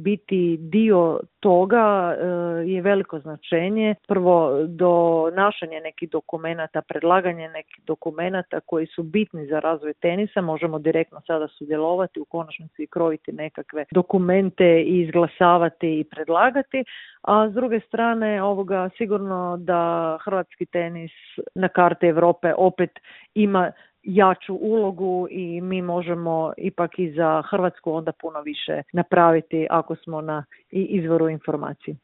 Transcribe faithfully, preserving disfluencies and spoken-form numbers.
biti dio toga je veliko značenje. Prvo, donašanje nekih dokumenata, predlaganje nekih dokumenata koji su bitni za razvoj tenisa. Možemo direktno sada sudjelovati, u konačnici i krojiti nekakve dokumente i izglasavati i predlagati. A s druge strane, ovoga sigurno da hrvatski tenis na karti Europe opet ima jaču ulogu i mi možemo ipak i za Hrvatsku onda puno više napraviti ako smo na izvoru informacije.